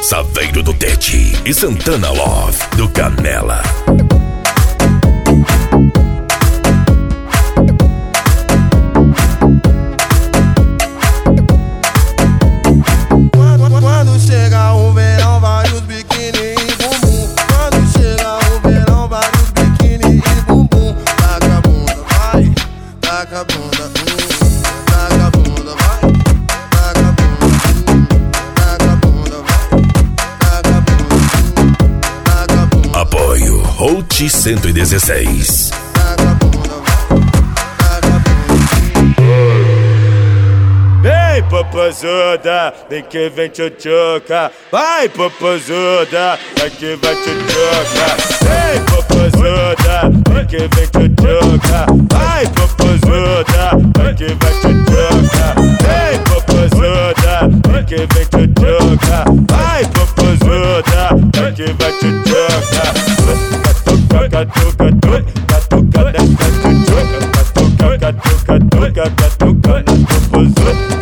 Saveiro do Tete e Santana Love do Canela. Quando chega o verão, vários biquíni e bumbum. Quando chega o verão, vários biquíni e bumbum. Taca a bunda, vai, taca a bunda, taca a bunda, vai, taca a bunda, taca a bunda, vai, taca a bunda, taca a bunda. Apoio Hot 116. Taca a bunda, vai, taca a bunda. Vem, popozuda, vem que vem tchutchuca. Vai, popozuda, vai que vai tchutchuca. Vem, popozuda, vem que vem tchutchuca. Vai, popozuda, vai que vai tchutchuca. Vem, popozuda, vem que vem tchutchuca. Vai, popozuda, vai que vai tchutchuca. Catuca, catuca, catuca dessa tchutchuca. Catuca, catuca, catuca na popozuda.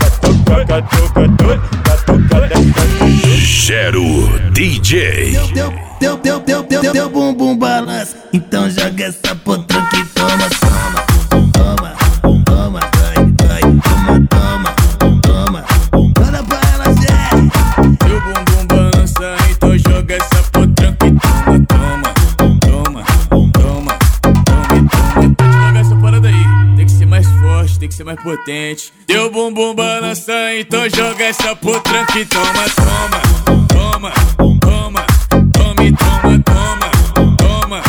Gero DJ. Deu bumbum balança, então joga essa potranca que toma, toma, toma, toma, vai, toma, toma, olha pra ela, Zé. Deu bumbum balança, então joga essa potranca que toma, toma, toma, toma. Joga essa parada aí, tem que ser mais forte, tem que ser mais potente. Deu bumbum balança, então joga essa potranca que toma, toma, toma, toma, tome, toma, toma, toma.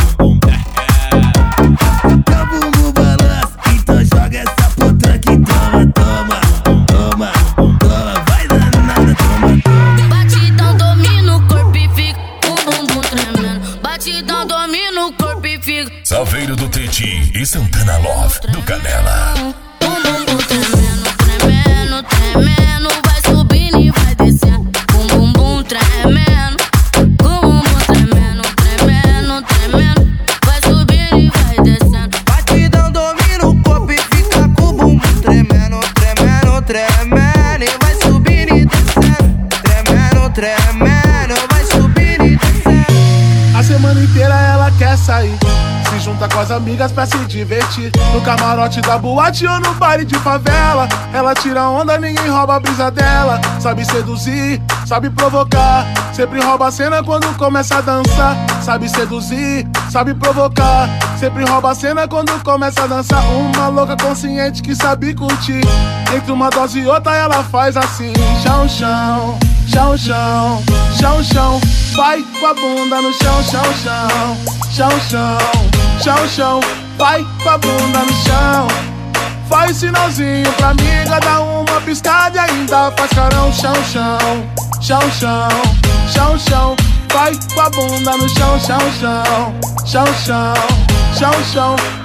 Deu bumbum balança, então joga essa potranca que toma, toma, toma, toma, vai danada, toma, toma. Batidão domina o corpo e fica com o bumbum tremendo. Batidão domina o corpo e fica Saveiro do Tete e Santana Love do Canela. com o bumbum tremendo, tremendo, tremendo. Vai subindo e vai descendo. Com o bumbum tremendo, com o bumbum tremendo, tremendo, tremendo. Vai subindo e vai descendo. Batidão domina o corpo e fica com o bumbum tremendo, tremendo, tremendo. E vai subindo e descendo, tremendo, tremendo. Vai subindo e descendo. A semana inteira ela quer sair, se junta com as amigas pra se divertir. No camarote da boate ou no baile de favela, ela tira onda, ninguém rouba a brisa dela. Sabe seduzir, sabe provocar, sempre rouba a cena quando começa a dançar. Sabe seduzir, sabe provocar, sempre rouba a cena quando começa a dançar. Uma louca consciente que sabe curtir, entre uma dose e outra ela faz assim. Chão, chão, chão, chão, chão, chão. Vai com a bunda no chão, chão, chão, chão, chão, chão, chão. Vai com a bunda no chão. Faz sinalzinho pra amiga, dá uma piscada e ainda faz carão. Chão, chão, chão, chão, chão, chão. Vai com a bunda no chão, chão, chão, chão, chão, chão, chão.